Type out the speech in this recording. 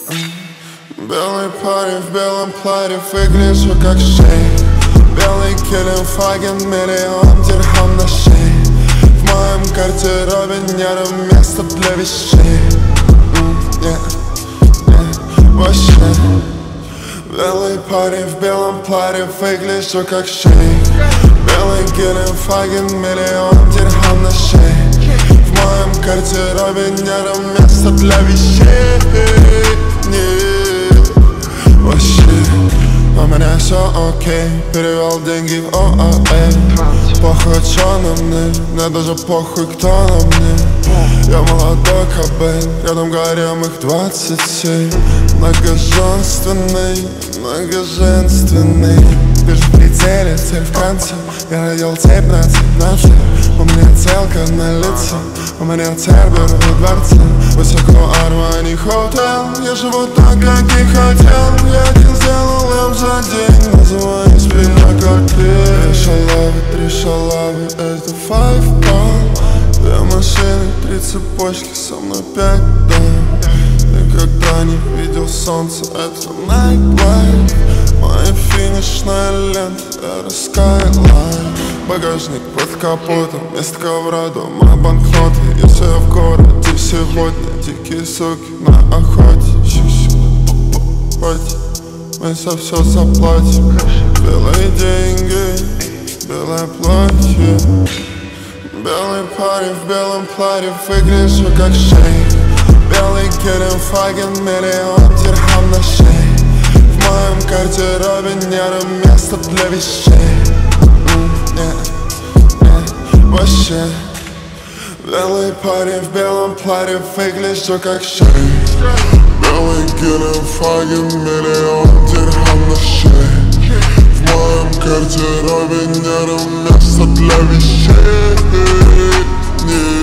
Белый парень в белом платье, выгляжу как шейх. Белый килим, фаген, миллион дирхам на шее. В моем гардеробе нету места для вещей. Вообще. Белый парень в белом платье, выгляжу как шейх. Белый килим, фаген, миллион дирхам на шее. В моем гардеробе нету места для вещей. Вообще, у меня все окей. Перевел деньги в ОАЭ. Похуй, чё на мне, мне даже похуй, кто на мне. Я молодой кобель, рядом гарем их 27. Многоженственный, многоженственный. Вижу в пределе, цель в конце. Я родил цепь на цепь. У меня целка на лице. У меня тербер во дворце. Высоко Армани хотел. Я живу так, как и хотел. Я один сделал им за день. Называй спиной как ты. Три шалавы, это 5 ball. 2 машины, 3 цепочки, со мной 5 дам. Никогда не видел солнце, это nightlife. Моя финишная лента, это skyline. Багажник под капотом, вместо ковра дома банкноты. Если я в городе сегодня, дикие суки на охоте. Мы за все заплатим. Белые деньги, белое платье. Белый парень в белом платье, выгляжу как шейх. Белый килим, фаген, миллион дирхам на шее. В моем гардеробе нету места для вещей. Вообще. Белый парень в белом платье, выгляжу как шейх. Белый килим, фаген, миллион дирхам на шее. В моем гардеробе нету места для вещей.